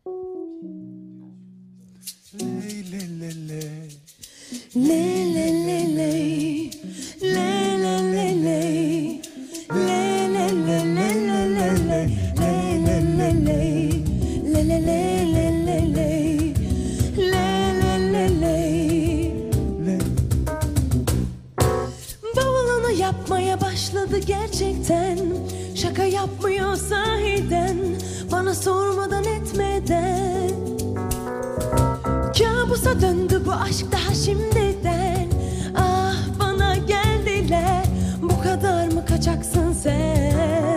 Bavulunu yapmaya başladı gerçekten. Şaka yapmıyor sahiden, bana sormadan etmeden. Kabusa döndü bu aşk daha şimdiden. Ah bana geldiler, bu kadar mı kaçaksın sen?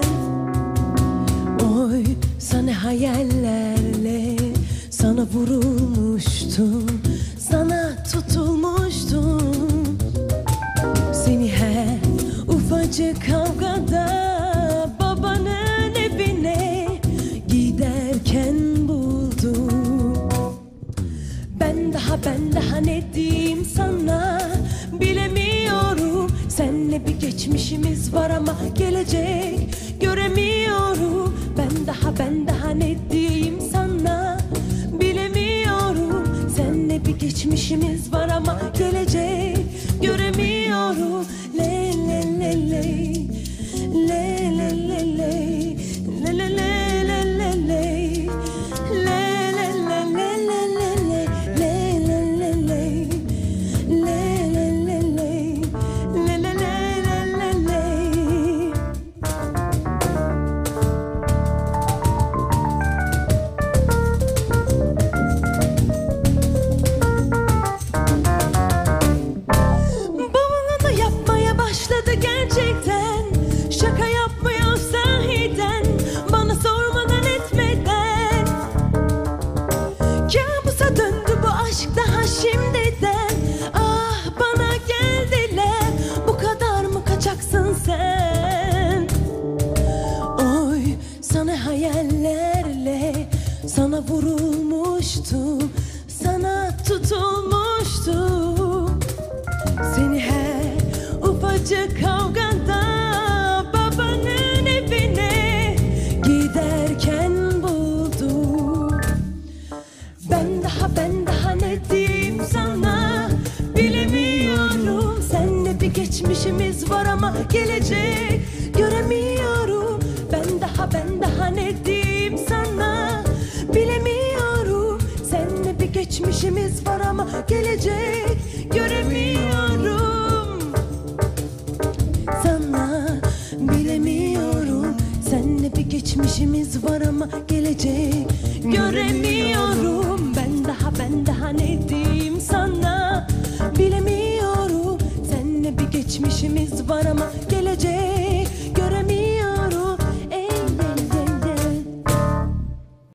Oy sana hayallerle, sana vurulmuştum, sana tutulmuştum. Seni her ufacık kavgada babanın evine giderken buldum. Ben daha ne diyeyim sana, bilemiyorum. Seninle bir geçmişimiz var ama gelecek göremiyorum. Ben daha ne diyeyim sana, bilemiyorum. Seninle bir geçmişimiz var ama gelecek göremiyorum. Le le le le le le le le le le le le le le. Gerçekten şaka yapmıyor sahiden, bana sormadan etmeden. Kabusa döndü bu aşk daha şimdiden. Ah bana geldiler, bu kadar mı kaçaksın sen? Oy sana hayallerle, sana vurulmuştum, sana tutulmuştum. Seni her ufacık kavgada babanın evine giderken buldum. Ben daha ne diyeyim sana, bilemiyorum. Seninle bir geçmişimiz var ama gelecek göremiyorum. Ben daha ne diyeyim sana, bilemiyorum. Seninle bir geçmişimiz var ama gelecek göremiyorum. Sana bilemiyorum. Seninle bir geçmişimiz var ama gelecek göremiyorum. Ben daha ne diyeyim sana, bilemiyorum. Seninle bir geçmişimiz var ama gelecek